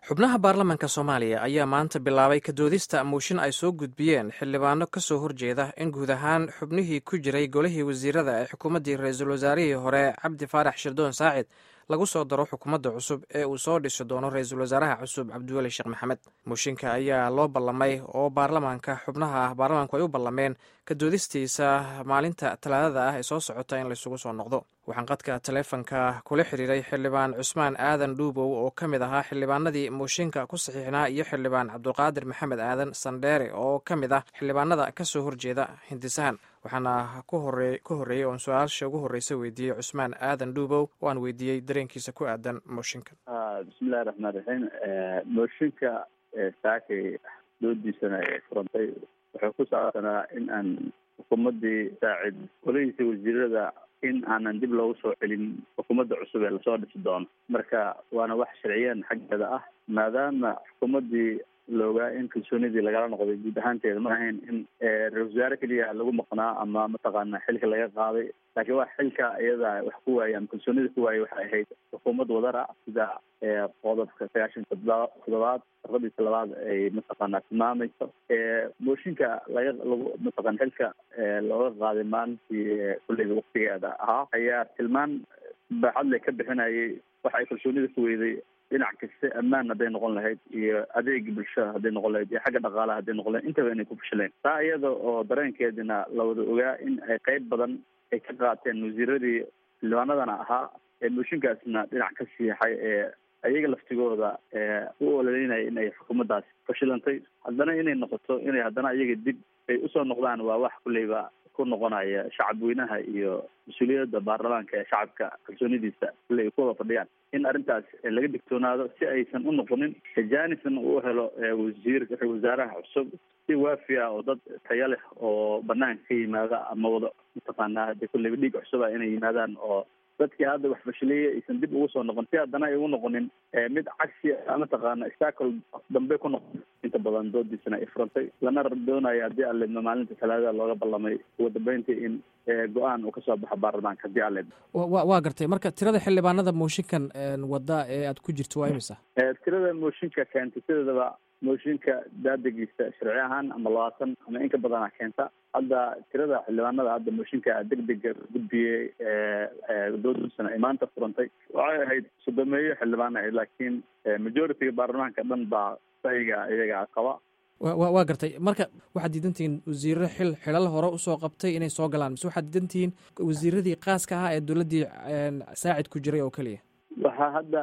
xubnaha baarlamaanka soomaaliya ayaa maanta bilaabay ka doodista mooshin ay soo gudbiyeen xildhibaano ka soo horjeeda in guud ahaan xubnihii ku jiray golihii wasiirada ee xukuumaddii ra-iisul wasaarihii hore cabdi faarax shirdoon saacid lagu soo daro xukuumadda cusub ee uu soo dhisi doono ra-iisul wasaaraha cusub cabdiweli sheekh maxamed. mooshinka ayaa loo ballamay oo xubnaha baarlamaanku ay u ballameen ka doodistiisa maalinta talaadada ah ee soo socota in laysugu soo noqdo. waxaan qadka taleefonka kula xiriiray xildhibaan cusmaan aadan dhuubow oo ka mid ahaa xildhibaanadii mooshinka ku saxiixnaa iyo xildhibaan cabdulqaadir maxamed aadan sandheere oo ka mid ah xildhibaanada ka soo horjeeda hindisahan. waxaana ku horreeyey oon su-aasha ugu horreysa weydiiyey cusmaan aadan dhuubow oo aan weydiiyey dareenkiisa ku aadan mooshinka. bismillahi raxmaan raxiim. mooshinka saakay doodiisana ee furantay wuxuu ku saabsanaa in aan xukuumaddii saacid golihiisa wasiirada in aanan dib loogu soo celin xukuumadda cusub ee lasoo dhisi doono. marka waana wax sharciyan xaggeeda ah, maadaama xukuumaddii la ogaa in kalsoonidii lagala noqday guud ahaanteeda ma ahayn in ra-isul wasaare keliya lagu maqnaa ama mataqaana xilka laga qaaday, laakiin wax xilka iyada wax ku waayay ama kalsoonida ku waayay waxay ahayd xukuumad wadara sida qodobka 97 qodobkiisa labaad ay mataqaana tilmaamayso. mooshinka lagu mataqaana xilka looga qaaday maalintii kulliga waqtigeeda ahaa ayaa tilmaan baaxad leh ka bixinayay waxa ay kalsoonida ku weyday dhinac kasta, ammaan hadday noqon lahayd iyo adeega bulshada hadday noqon lahayd iyo xagga dhaqaalaha hadday noqon lahayd, intaba inay ku fashileen. taa iyada oo dareenkeedina la wada ogaa in ay qayb badan ay ka qaateen wasiiradii xildhibaanadana ahaa ee mooshinkaasna dhinac ka siixay ee ayaga laftigooda u ololeynaya in ay xukuumaddaas fashilantay. haddana inay noqoto inay haddana iyaga dib ay usoo noqdaan waa wax kulleyba ku noqonaya shacab weynaha iyo mas-uuliyadda baarlamaanka ee shacabka kalsoonidiisa kulley ay ku wada fadhiyaan in arrintaas laga digtoonaado si aysan u noqonin jaanisna uu helo ra-isul wasaaraha cusub si waafi ah oo dad tayo leh oo banaanka ka yimaada ama wada mataqaanaa de kulleyba dhiig cusub ah inay yimaadaan oo dadkii hadda wax fashiliyay aysan dib ugu soo noqon, si haddana ay ugu noqonin mid cagsi mataqaana istaakol dambe ku noqon. inta badan doodiisana ay furantay lana doonaya haddii aleedma maalinta talaadada looga ballamay ugu dambeyntii in go-aan uu kasoo baxo baarlamaanka haddii aleed. waa gartay. marka tirada xildhibaanada mooshinkan wadda ee aad ku jirto waa imisa? tirada mooshinka keentay sideedaba mooshinka daadegiisa sharci ahaan ama 20 ama in ka badana keenta. hadda tirada xildhibaanada hadda mooshinka degdega gudbiyey doodiisana ay maanta furantay waxay ahayd 30 xildhibaan ahayd, laakiin majority-ga baarlamaanka dhan baa iyaga qaba. waa gartay. marka waxaad diidantihiin wasiiro xilal hore usoo qabtay inay soo galaan, mise waxaad diidantihiin wasiiradii qaaska ahaa ee dowladdii saacid ku jiray oo keliya? waxaa hadda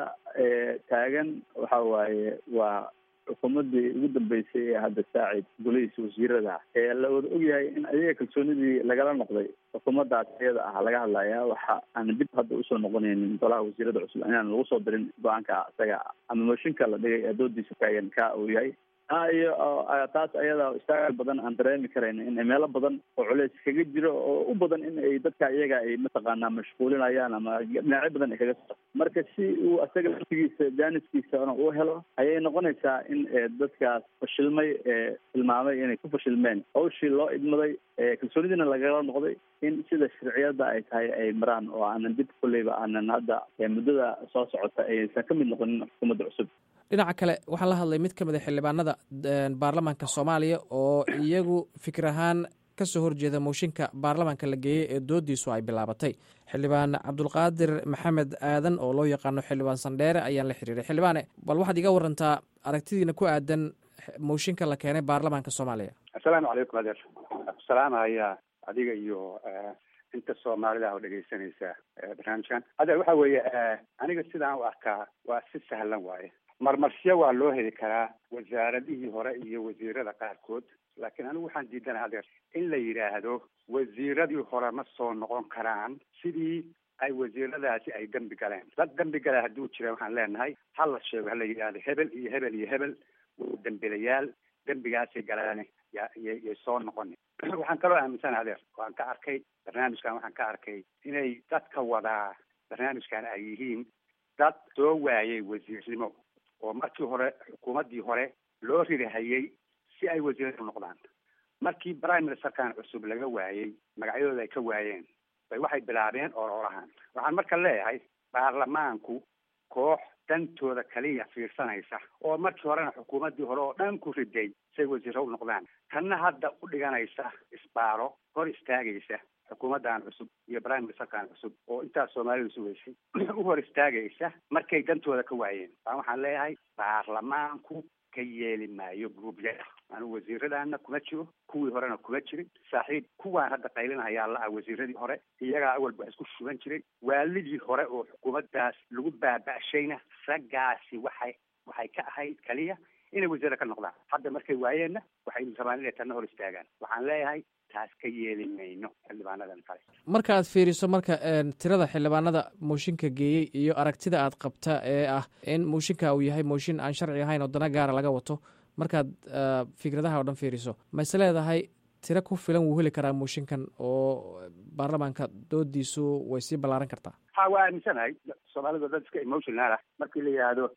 taagan waxa waaye waa xukuumaddii ugu dambeysay ee hadda saacid golihiisa wasiirada ee la wada ogyahay in ayaga kalsoonidii lagala noqday xukuumaddaas iyada ah laga hadlaya. waxa aan dib hadda usoo noqonaynin golaha wasiirada cusub inaan lagu soo dirin go-aanka isaga ama mooshinka la dhigay ee doodiisa taagan ka uu yahay. iyo taas ayada istaagal badan aan dareemi karayn in meelo badan oo culeys kaga jiro oo u badan in ay dadka iyaga ay mataqaanaa mashquulinayaan ama dhinacyo badan ay kaga soo. marka si uu asaga laftigiisa jaaniskiisana uu helo ayay noqonaysaa in dadkaas fashilmay tilmaamay inay ku fashilmeen hawshii loo idmaday kalsoonidiina lagala noqday in sida sharciyada ay tahay ay maraan oo aanan dib kulleyba aanan hadda muddada soo socota aysan ka mid noqonin xukuumadda cusub. dhinaca kale waxaa la hadlay mid ka mid a xildhibaanada baarlamaanka soomaaliya oo iyagu fikir ahaan ka soo horjeeda mooshinka baarlamaanka la geeyey ee doodiisu ay bilaabatay. xildhibaan cabdulqaadir maxamed aadan oo loo yaqaano xildhibaan sandheere ayaan la xiriiray. xildhibaane, bal waxaad iga warantaa aragtidiina ku aadan mooshinka la keenay baarlamaanka soomaaliya. assalaamu calaykum adeer. salaamahaya adiga iyo inta soomaalida oo dhegaysanaysa barnaamijkan. adeer waxa weeye aniga sidaan u arkaa waa si sahlan waaye. marmarsiyo waa loo heli karaa wasaaradihii hore iyo wasiirada qaarkood, laakiin anigu waxaan diidanaha adeer in la yidhaahdo wasiiradii hore ma soo noqon karaan sidii ay wasiiradaasi ay dembi galeen. dad dembi gala hadduu jira waxaan leenahay ha la sheego, hala yidhaahdo hebel iyo hebel iyo hebel dembilayaal dembigaasay galaan yay soo noqoni. waxaan kaloo aaminsanaha adeer waan ka arkay barnaamijkan, waxaan ka arkay inay dadka wadaa barnaamijkan ay yihiin dad soo waayay wasiirnimo oo markii hore xukuumaddii hore loo ririhayay si ay wasiirada noqdaan. markii prime ministerkan cusub laga waayey, magacyadooda ay ka waayeen, bay waxay bilaabeen ololahan. waxaan marka leeyahay baarlamaanku koox dantooda kaliya fiirsanaysa oo markii horena xukuumaddii hore oo dhan ku riday say wasiiro u noqdaan tanna hadda u dhiganaysa isbaaro hor istaagaysa xukuumaddan cusub iyo prime ministerkan cusub oo intaas soomaalidu sugaysay u hor istaagaysa markay dantooda ka waayeen waxaan leeyahay baarlamaanku ka yeeli maayo gruubyada anigu wasiiradaana kuma jiro kuwii horena kuma jirin saaxiib kuwaan hadda qaylinahayaa la-a wasiiradii hore iyagaa awalba wax isku shuban jiray waalidii hore oo xukuumaddaas lagu baaba'shayna raggaasi waxay ka ahayd kaliya inay wasiirada ka noqdaan hadda markay waayeenna waxay rabaan inay tanna hor istaagaan waxaan leeyahay taas ka yeeli mayno xildhibaanadan kale marka aad fiiriso marka tirada xildhibaanada mooshinka geeyey iyo aragtida aad qabta ee ah in mooshinka uu yahay mooshin aan sharci ahayn oo dana gaara laga wato markaad fikradaha oo dhan fiiriso ma is leedahay tiro ku filan wuu heli karaa mooshinkan oo baarlamaanka doodiisu way sii ballaaran kartaa ha waa aaminsanahay soomaalida dad iska emotional ah markii la yidhaahdo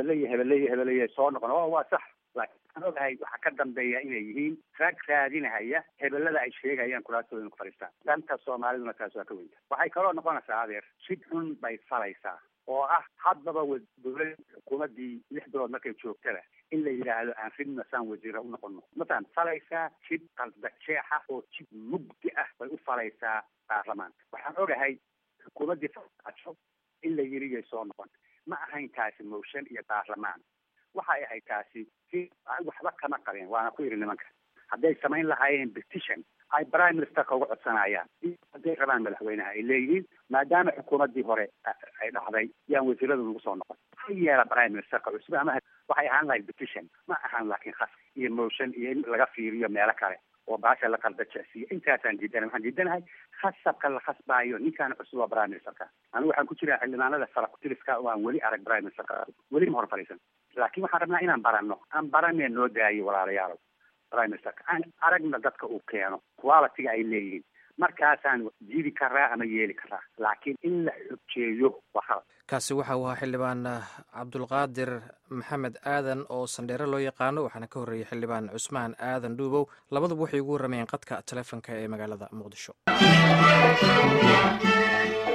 hebeleye soo noqon waa sax laakiin waxaan ogahay waxaa ka dambeeya inay yihiin rag raadinahaya hebelada ay sheegayaan kuraastooda inu ku fadhiistaan danta soomaaliduna taas waa ka weynta waxay kaloo noqonaysaa adeer sid xun bay falaysaa oo ah haddaba dowlad xukuumaddii 6 bilood markay joogtada in la yidhaahdo aan ridna saan wasiira u noqono mataan falaysaa jid qaldajeexa oo jid mugdi ah bay u falaysaa baarlamaanka waxaan ogahay xukuumaddii farmaajo in la yiri yay soo noqon ma ahayn taasi motion iyo baarlamaan waxay ahayd taasi waxba kama qabeen waana ku yidhi nimanka hadday samayn lahaayeen petition ay prime ministerka uga codsanayaan hadday rabaan madaxweynaha ay leeyihiin maadaama xukuumaddii hore ay dhacday yaan wasiiradu nagu soo noqon ha yeela prime ministerka cusub ama waxay ahaan lahayd petition ma ahaan laakiin khas iyo motion iyo in laga fiiriyo meelo kale oo baasha la qaldajecsiiyo intaasaan diidanahay waxaan diidanahay khasabka la khasbaayo ninkaan cusub waa prime ministerka anigu waxaan ku jiraa xildhibaanada farakutiliska oo aan weli arag prime ministerka weli ma hor fadhiisan laakiin waxaan rabnaa inaan baranno aan baranee noo daayo walaalayaalow prime ministerka aan aragna dadka uu keeno quality-ga ay leeyihiin markaasaan diidi karaa ama yeeli karaa laakiin in la xojeeyo waa khalad kaasi waxa uu ahaa xildhibaan cabdulqaadir maxamed aadan oo sandheere loo yaqaano waxaana ka horreeyey xildhibaan cusmaan aadan dhuubow labaduba waxay ugu warramayeen qadka taleefonka ee magaalada muqdisho